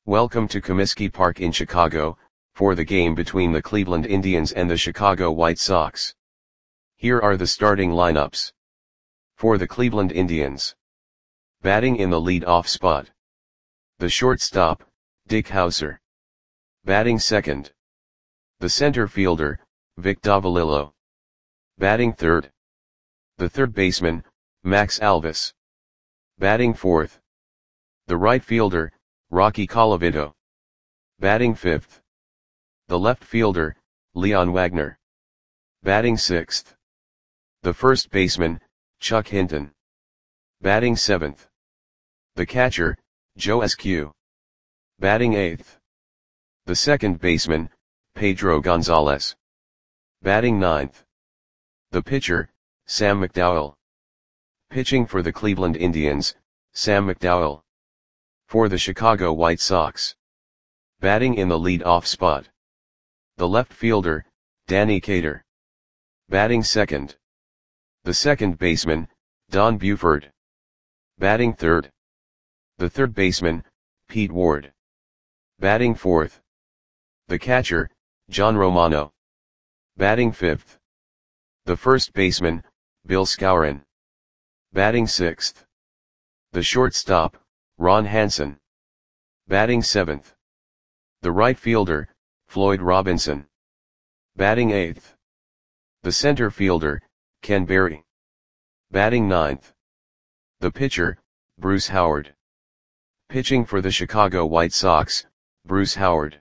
Welcome to Comiskey Park in Chicago, for the game between the Cleveland Indians and the Chicago White Sox. Here are the starting lineups. For the Cleveland Indians. Batting in the lead-off spot. The shortstop, Dick Howser. Batting second. The center fielder, Vic Davalillo. Batting third. The third baseman, Max Alvis. Batting fourth. The right fielder, Rocky Colavito. Batting fifth. The left fielder, Leon Wagner. Batting sixth. The first baseman, Chuck Hinton. Batting seventh. The catcher, Joe Eskew. Batting eighth. The second baseman, Pedro Gonzalez. Batting ninth. The pitcher, Sam McDowell. Pitching for the Cleveland Indians, Sam McDowell. For the Chicago White Sox. Batting in the lead-off spot. The left fielder, Danny Cater. Batting second. The second baseman, Don Buford. Batting third. The third baseman, Pete Ward. Batting fourth. The catcher, John Romano. Batting fifth. The first baseman, Bill Skowron. Batting sixth. The shortstop, Ron Hansen. Batting seventh. The right fielder, Floyd Robinson. Batting eighth. The center fielder, Ken Berry. Batting ninth. The pitcher, Bruce Howard. Pitching for the Chicago White Sox, Bruce Howard.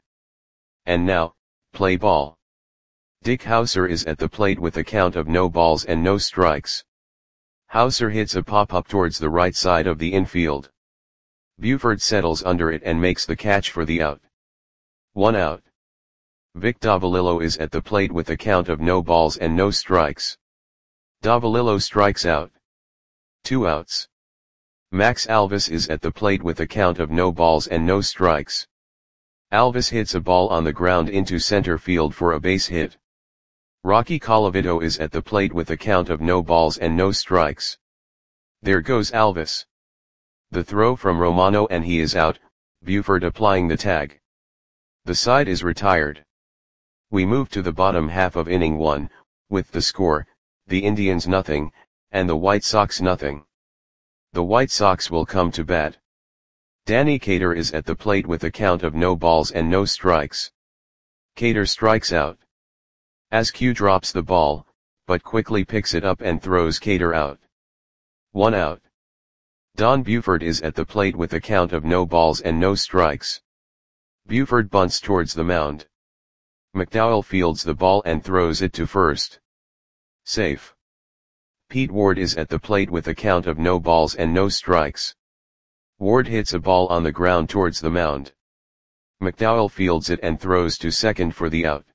And now, play ball. Dick Howser is at the plate with a count of no balls and no strikes. Howser hits a pop-up towards the right side of the infield. Buford settles under it and makes the catch for the out. 1 out. Vic Davalillo is at the plate with a count of no balls and no strikes. Davalillo strikes out. 2 outs. Max Alvis is at the plate with a count of no balls and no strikes. Alvis hits a ball on the ground into center field for a base hit. Rocky Colavito is at the plate with a count of no balls and no strikes. There goes Alvis. The throw from Romano and he is out, Buford applying the tag. The side is retired. We move to the bottom half of inning 1, with the score, the Indians nothing, and the White Sox nothing. The White Sox will come to bat. Danny Cater is at the plate with a count of no balls and no strikes. Cater strikes out. Askew drops the ball, but quickly picks it up and throws Cater out. 1 out. Don Buford is at the plate with a count of no balls and no strikes. Buford bunts towards the mound. McDowell fields the ball and throws it to first. Safe. Pete Ward is at the plate with a count of no balls and no strikes. Ward hits a ball on the ground towards the mound. McDowell fields it and throws to second for the out.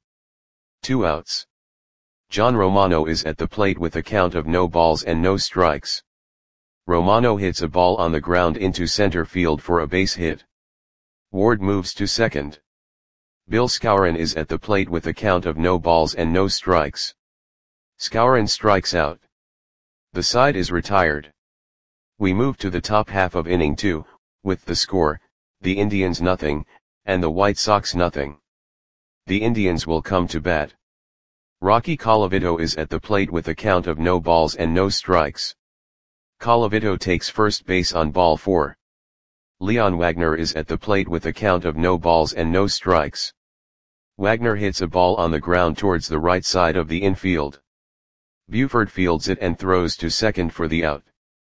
2 outs. John Romano is at the plate with a count of no balls and no strikes. Romano hits a ball on the ground into center field for a base hit. Ward moves to second. Bill Skowron is at the plate with a count of no balls and no strikes. Skowron strikes out. The side is retired. We move to the top half of inning 2, with the score, the Indians nothing, and the White Sox nothing. The Indians will come to bat. Rocky Colavito is at the plate with a count of no balls and no strikes. Colavito takes first base on ball 4. Leon Wagner is at the plate with a count of no balls and no strikes. Wagner hits a ball on the ground towards the right side of the infield. Buford fields it and throws to second for the out.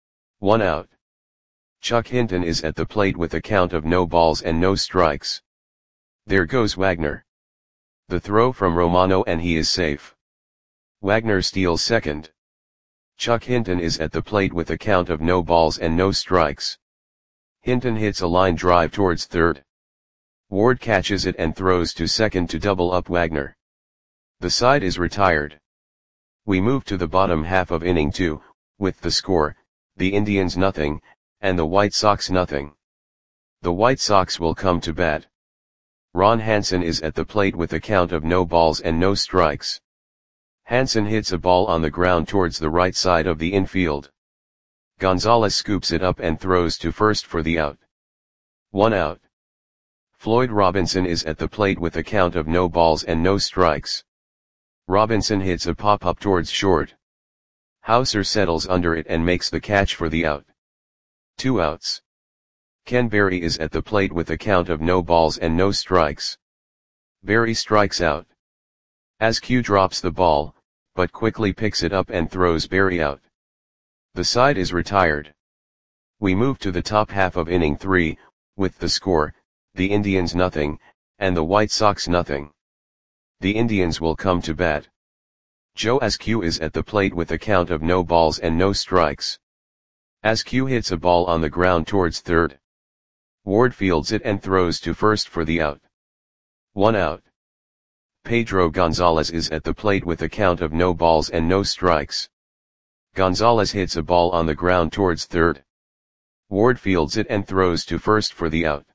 1 out. Chuck Hinton is at the plate with a count of no balls and no strikes. There goes Wagner. The throw from Romano and he is safe. Wagner steals second. Chuck Hinton is at the plate with a count of no balls and no strikes. Hinton hits a line drive towards third. Ward catches it and throws to second to double up Wagner. The side is retired. We move to the bottom half of inning 2, with the score, the Indians nothing, and the White Sox nothing. The White Sox will come to bat. Ron Hansen is at the plate with a count of no balls and no strikes. Hansen hits a ball on the ground towards the right side of the infield. Gonzalez scoops it up and throws to first for the out. 1 out. Floyd Robinson is at the plate with a count of no balls and no strikes. Robinson hits a pop-up towards short. Hauser settles under it and makes the catch for the out. 2 outs. Ken Berry is at the plate with a count of no balls and no strikes. Berry strikes out. Askew drops the ball, but quickly picks it up and throws Berry out. The side is retired. We move to the top half of inning 3, with the score, the Indians nothing, and the White Sox nothing. The Indians will come to bat. Joe Askew is at the plate with a count of no balls and no strikes. Askew hits a ball on the ground towards third. Ward fields it and throws to first for the out. 1 out. Pedro Gonzalez is at the plate with a count of no balls and no strikes. Gonzalez hits a ball on the ground towards third. Ward fields it and throws to first for the out.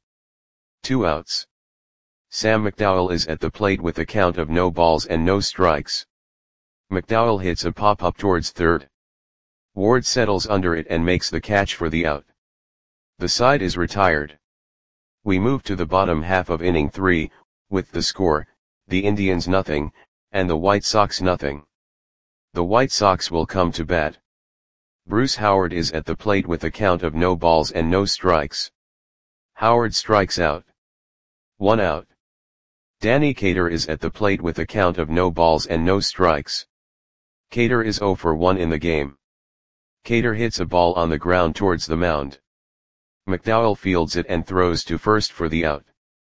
2 outs. Sam McDowell is at the plate with a count of no balls and no strikes. McDowell hits a pop-up towards third. Ward settles under it and makes the catch for the out. The side is retired. We move to the bottom half of inning 3, with the score, the Indians nothing, and the White Sox nothing. The White Sox will come to bat. Bruce Howard is at the plate with a count of no balls and no strikes. Howard strikes out. 1 out. Danny Cater is at the plate with a count of no balls and no strikes. Cater is 0 for 1 in the game. Cater hits a ball on the ground towards the mound. McDowell fields it and throws to first for the out.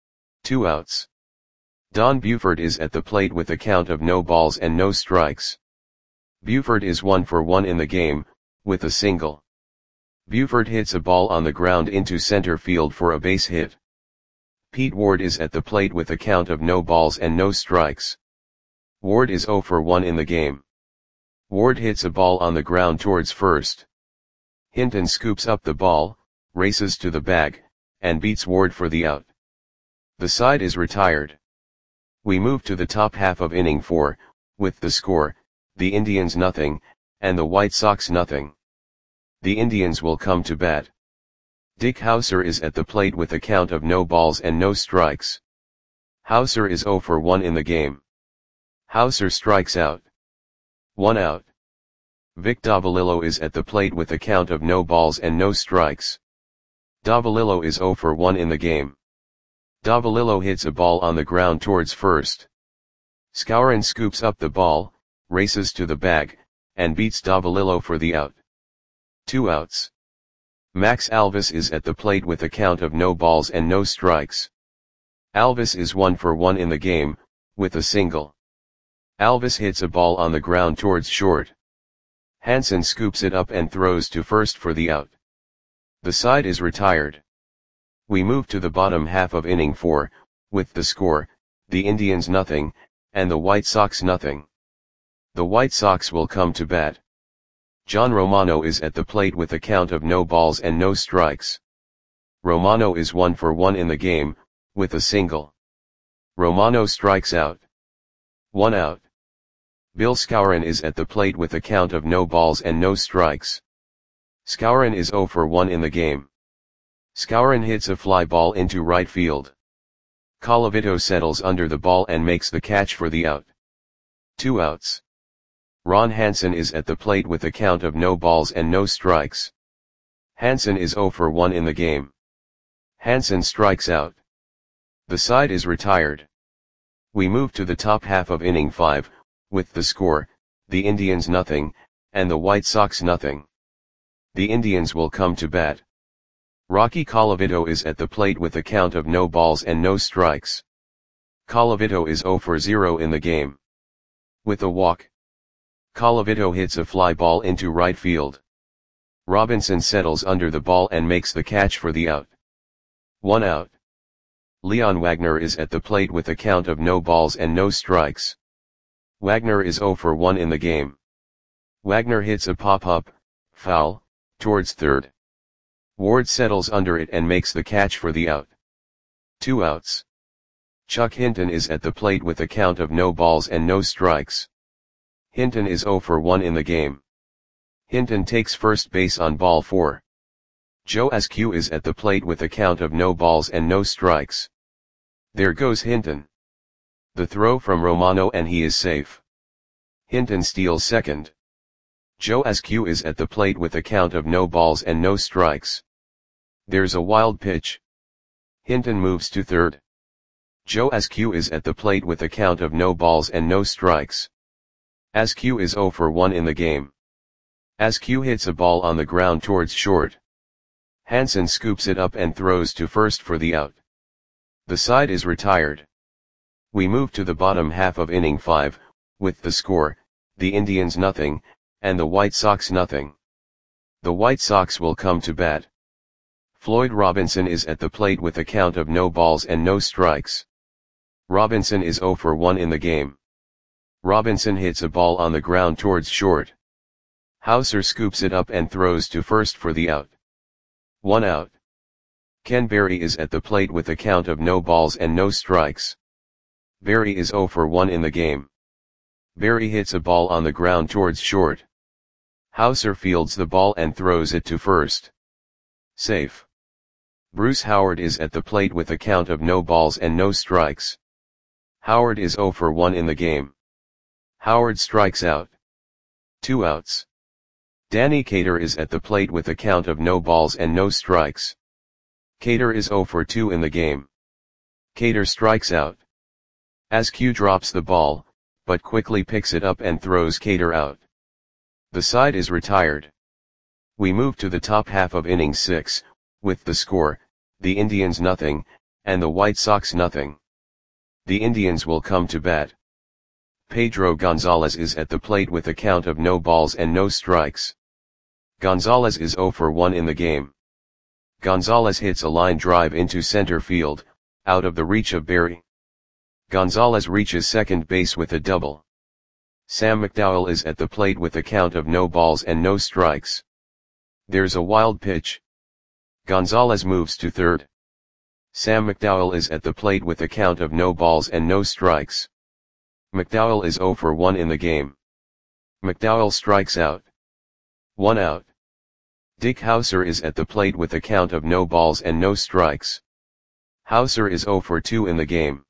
2 outs. Don Buford is at the plate with a count of no balls and no strikes. Buford is 1 for 1 in the game, with a single. Buford hits a ball on the ground into center field for a base hit. Pete Ward is at the plate with a count of no balls and no strikes. Ward is 0 for 1 in the game. Ward hits a ball on the ground towards first. Hinton scoops up the ball, races to the bag, and beats Ward for the out. The side is retired. We move to the top half of inning 4, with the score, the Indians nothing, and the White Sox nothing. The Indians will come to bat. Dick Hauser is at the plate with a count of no balls and no strikes. Hauser is 0 for 1 in the game. Hauser strikes out. 1 out. Vic Davalillo is at the plate with a count of no balls and no strikes. Davalillo is 0 for 1 in the game. Davalillo hits a ball on the ground towards first. Skowron scoops up the ball, races to the bag, and beats Davalillo for the out. 2 outs. Max Alvis is at the plate with a count of no balls and no strikes. Alvis is 1 for 1 in the game, with a single. Alvis hits a ball on the ground towards short. Hansen scoops it up and throws to first for the out. The side is retired. We move to the bottom half of inning 4, with the score, the Indians nothing, and the White Sox nothing. The White Sox will come to bat. John Romano is at the plate with a count of no balls and no strikes. Romano is 1 for 1 in the game, with a single. Romano strikes out. 1 out. Bill Skowron is at the plate with a count of no balls and no strikes. Skowron is 0 for 1 in the game. Skowron hits a fly ball into right field. Colavito settles under the ball and makes the catch for the out. 2 outs. Ron Hansen is at the plate with a count of no balls and no strikes. Hansen is 0 for 1 in the game. Hansen strikes out. The side is retired. We move to the top half of inning 5, with the score, the Indians nothing, and the White Sox nothing. The Indians will come to bat. Rocky Colavito is at the plate with a count of no balls and no strikes. Colavito is 0 for 0 in the game. With a walk. Colavito hits a fly ball into right field. Robinson settles under the ball and makes the catch for the out. 1 out. Leon Wagner is at the plate with a count of no balls and no strikes. Wagner is 0 for 1 in the game. Wagner hits a pop-up, foul, towards third. Ward settles under it and makes the catch for the out. 2 outs. Chuck Hinton is at the plate with a count of no balls and no strikes. Hinton is 0 for 1 in the game. Hinton takes first base on ball 4. Joe Askew is at the plate with a count of no balls and no strikes. There goes Hinton. The throw from Romano and he is safe. Hinton steals second. Joe Askew is at the plate with a count of no balls and no strikes. There's a wild pitch. Hinton moves to third. Joe Askew is at the plate with a count of no balls and no strikes. Askew is 0 for 1 in the game. Askew hits a ball on the ground towards short. Hansen scoops it up and throws to first for the out. The side is retired. We move to the bottom half of inning 5, with the score, the Indians nothing, and the White Sox nothing. The White Sox will come to bat. Floyd Robinson is at the plate with a count of no balls and no strikes. Robinson is 0 for 1 in the game. Robinson hits a ball on the ground towards short. Hauser scoops it up and throws to first for the out. 1 out. Ken Berry is at the plate with a count of no balls and no strikes. Berry is 0 for 1 in the game. Berry hits a ball on the ground towards short. Hauser fields the ball and throws it to first. Safe. Bruce Howard is at the plate with a count of no balls and no strikes. Howard is 0 for 1 in the game. Howard strikes out. 2 outs. Danny Cater is at the plate with a count of no balls and no strikes. Cater is 0 for 2 in the game. Cater strikes out. Askew drops the ball, but quickly picks it up and throws Cater out. The side is retired. We move to the top half of inning 6, with the score, the Indians nothing, and the White Sox nothing. The Indians will come to bat. Pedro Gonzalez is at the plate with a count of no balls and no strikes. Gonzalez is 0 for 1 in the game. Gonzalez hits a line drive into center field, out of the reach of Berry. Gonzalez reaches second base with a double. Sam McDowell is at the plate with a count of no balls and no strikes. There's a wild pitch. Gonzalez moves to third. Sam McDowell is at the plate with a count of no balls and no strikes. McDowell is 0 for 1 in the game. McDowell strikes out. 1 out. Dick Hauser is at the plate with a count of no balls and no strikes. Hauser is 0 for 2 in the game.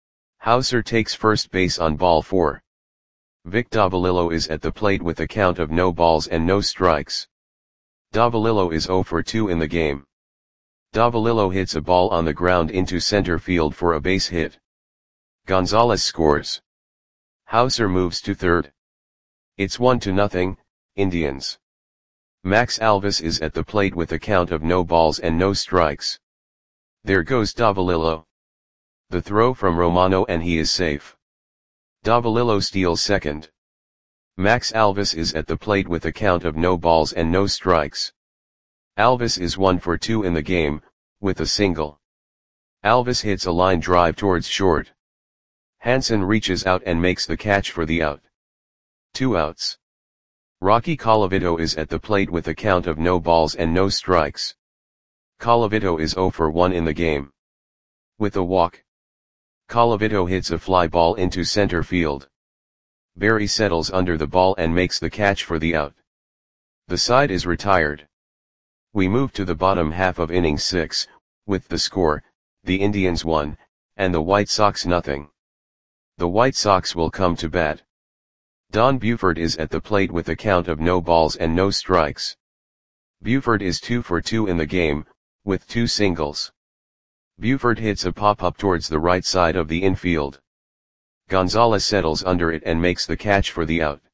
Hauser takes first base on ball 4. Vic Davalillo is at the plate with a count of no balls and no strikes. Davalillo is 0 for 2 in the game. Davalillo hits a ball on the ground into center field for a base hit. Gonzalez scores. Hauser moves to third. It's 1-0, Indians. Max Alvis is at the plate with a count of no balls and no strikes. There goes Davalillo. The throw from Romano and he is safe. Davalillo steals second. Max Alvis is at the plate with a count of no balls and no strikes. Alvis is 1 for 2 in the game, with a single. Alvis hits a line drive towards short. Hansen reaches out and makes the catch for the out. 2 outs. Rocky Colavito is at the plate with a count of no balls and no strikes. Colavito is 0 for 1 in the game. With a walk. Colavito hits a fly ball into center field. Berry settles under the ball and makes the catch for the out. The side is retired. We move to the bottom half of inning 6, with the score, the Indians 1, and the White Sox nothing. The White Sox will come to bat. Don Buford is at the plate with a count of no balls and no strikes. Buford is 2 for 2 in the game, with 2 singles. Buford hits a pop-up towards the right side of the infield. Gonzalez settles under it and makes the catch for the out.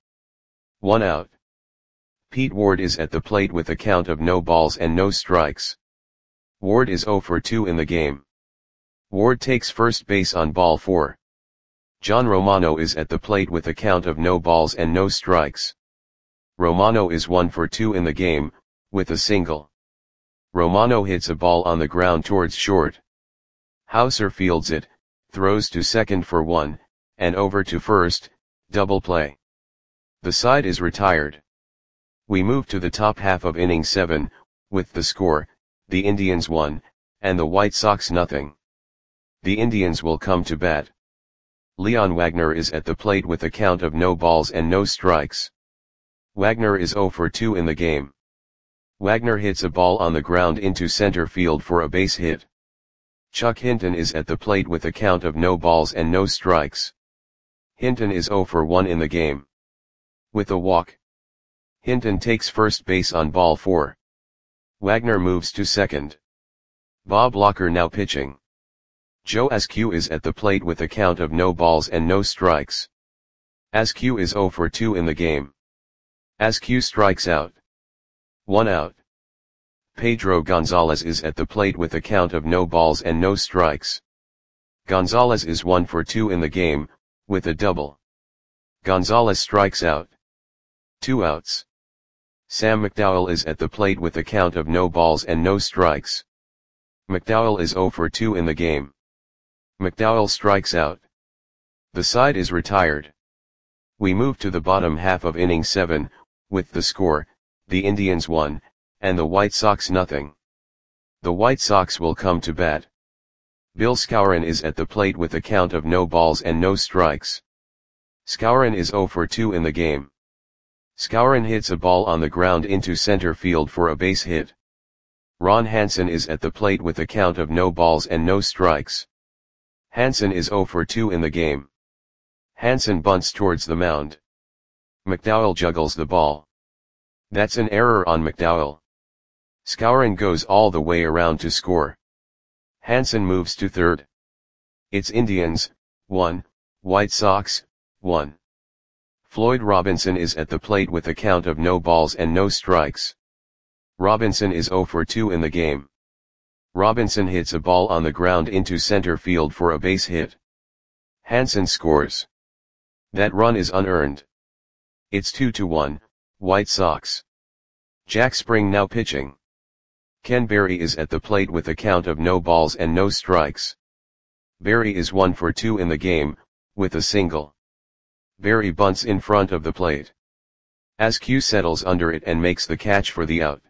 1 out. Pete Ward is at the plate with a count of no balls and no strikes. Ward is 0 for 2 in the game. Ward takes first base on ball 4. John Romano is at the plate with a count of no balls and no strikes. Romano is 1 for 2 in the game, with a single. Romano hits a ball on the ground towards short. Hauser fields it, throws to second for 1, and over to first, double play. The side is retired. We move to the top half of inning 7, with the score, the Indians 1, and the White Sox nothing. The Indians will come to bat. Leon Wagner is at the plate with a count of no balls and no strikes. Wagner is 0 for 2 in the game. Wagner hits a ball on the ground into center field for a base hit. Chuck Hinton is at the plate with a count of no balls and no strikes. Hinton is 0 for 1 in the game. With a walk, Hinton takes first base on ball 4. Wagner moves to second. Bob Locker now pitching. Joe Askew is at the plate with a count of no balls and no strikes. Askew is 0 for 2 in the game. Askew strikes out. 1 out. Pedro Gonzalez is at the plate with a count of no balls and no strikes. Gonzalez is 1 for 2 in the game, with a double. Gonzalez strikes out. 2 outs. Sam McDowell is at the plate with a count of no balls and no strikes. McDowell is 0 for 2 in the game. McDowell strikes out. The side is retired. We move to the bottom half of inning 7, with the score, the Indians 1, and the White Sox nothing. The White Sox will come to bat. Bill Skowron is at the plate with a count of no balls and no strikes. Skowron is 0 for 2 in the game. Skowron hits a ball on the ground into center field for a base hit. Ron Hansen is at the plate with a count of no balls and no strikes. Hansen is 0 for 2 in the game. Hansen bunts towards the mound. McDowell juggles the ball. That's an error on McDowell. Skowron goes all the way around to score. Hansen moves to third. It's Indians, 1, White Sox, 1. Floyd Robinson is at the plate with a count of no balls and no strikes. Robinson is 0 for 2 in the game. Robinson hits a ball on the ground into center field for a base hit. Hansen scores. That run is unearned. It's 2-1, White Sox. Jack Spring now pitching. Ken Berry is at the plate with a count of no balls and no strikes. Berry is 1 for 2 in the game, with a single. Berry bunts in front of the plate. Askew settles under it and makes the catch for the out.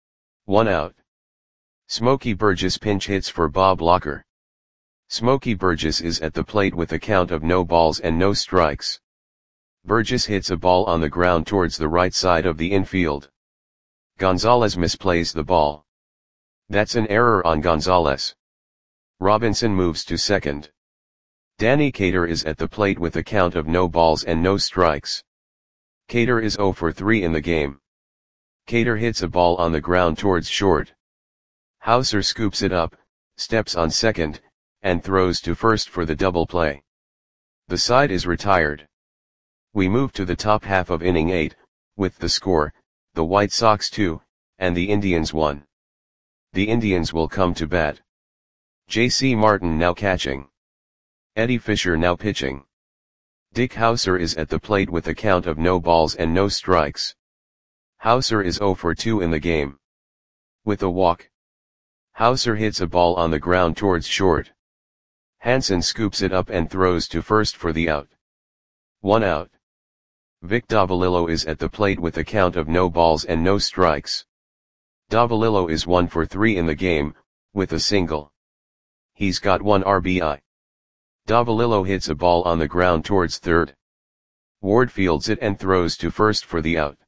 1 out. Smokey Burgess pinch hits for Bob Locker. Smokey Burgess is at the plate with a count of no balls and no strikes. Burgess hits a ball on the ground towards the right side of the infield. Gonzalez misplays the ball. That's an error on Gonzalez. Robinson moves to second. Danny Cater is at the plate with a count of no balls and no strikes. Cater is 0 for 3 in the game. Cater hits a ball on the ground towards short. Hauser scoops it up, steps on second, and throws to first for the double play. The side is retired. We move to the top half of inning 8, with the score, the White Sox 2, and the Indians 1. The Indians will come to bat. J.C. Martin now catching. Eddie Fisher now pitching. Dick Hauser is at the plate with a count of no balls and no strikes. Hauser is 0 for 2 in the game. With a walk, Hauser hits a ball on the ground towards short. Hansen scoops it up and throws to first for the out. 1 out. Vic Davalillo is at the plate with a count of no balls and no strikes. Davalillo is 1 for 3 in the game, with a single. He's got 1 RBI. Davalillo hits a ball on the ground towards third. Ward fields it and throws to first for the out.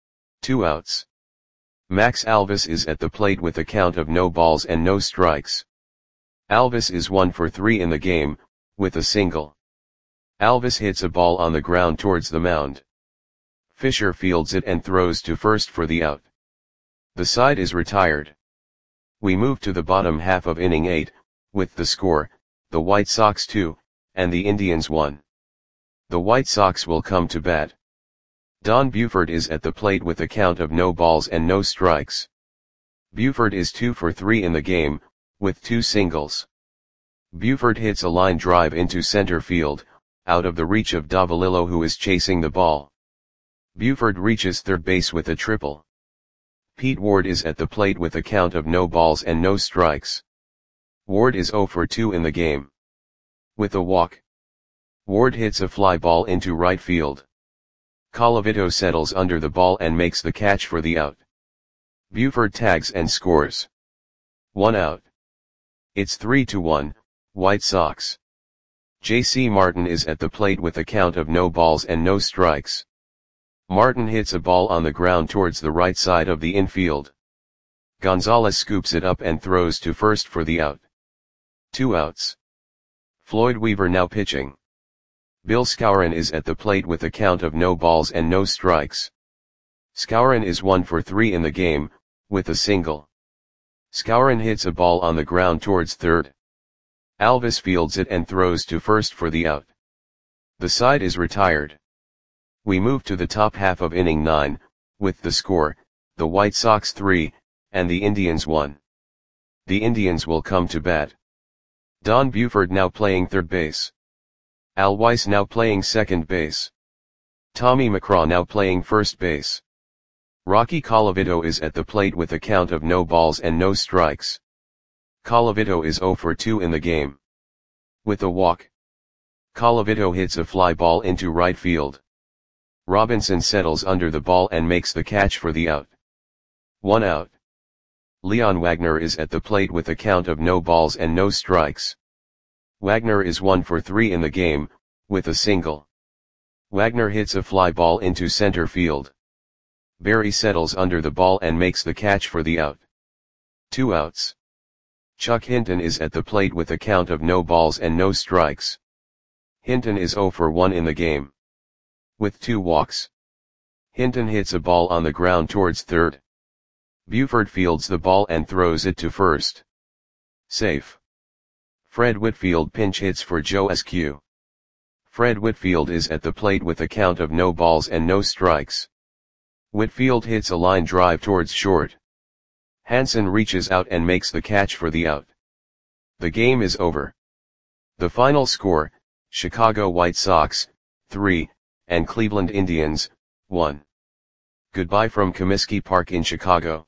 2 outs. Max Alvis is at the plate with a count of no balls and no strikes. Alvis is 1 for 3 in the game, with a single. Alvis hits a ball on the ground towards the mound. Fisher fields it and throws to first for the out. The side is retired. We move to the bottom half of inning 8, with the score, the White Sox 2, and the Indians 1. The White Sox will come to bat. Don Buford is at the plate with a count of no balls and no strikes. Buford is 2 for 3 in the game, with 2 singles. Buford hits a line drive into center field, out of the reach of Davalillo, who is chasing the ball. Buford reaches third base with a triple. Pete Ward is at the plate with a count of no balls and no strikes. Ward is 0 for 2 in the game. With a walk, Ward hits a fly ball into right field. Colavito settles under the ball and makes the catch for the out. Buford tags and scores. 1 out. It's 3-1, White Sox. J.C. Martin is at the plate with a count of no balls and no strikes. Martin hits a ball on the ground towards the right side of the infield. Gonzalez scoops it up and throws to first for the out. 2 outs. Floyd Weaver now pitching. Bill Skowron is at the plate with a count of no balls and no strikes. Skowron is 1 for 3 in the game, with a single. Skowron hits a ball on the ground towards third. Alvis fields it and throws to first for the out. The side is retired. We move to the top half of inning 9, with the score, the White Sox 3, and the Indians 1. The Indians will come to bat. Don Buford now playing third base. Al Weiss now playing second base. Tommy McCraw now playing first base. Rocky Colavito is at the plate with a count of no balls and no strikes. Colavito is 0 for 2 in the game. With a walk. Colavito hits a fly ball into right field. Robinson settles under the ball and makes the catch for the out. 1 out. Leon Wagner is at the plate with a count of no balls and no strikes. Wagner is 1 for 3 in the game, with a single. Wagner hits a fly ball into center field. Barry settles under the ball and makes the catch for the out. 2 outs. Chuck Hinton is at the plate with a count of no balls and no strikes. Hinton is 0 for 1 in the game. With 2 walks. Hinton hits a ball on the ground towards third. Buford fields the ball and throws it to first. Safe. Fred Whitfield pinch hits for Joe Askew. Fred Whitfield is at the plate with a count of no balls and no strikes. Whitfield hits a line drive towards short. Hansen reaches out and makes the catch for the out. The game is over. The final score, Chicago White Sox, 3, and Cleveland Indians, 1. Goodbye from Comiskey Park in Chicago.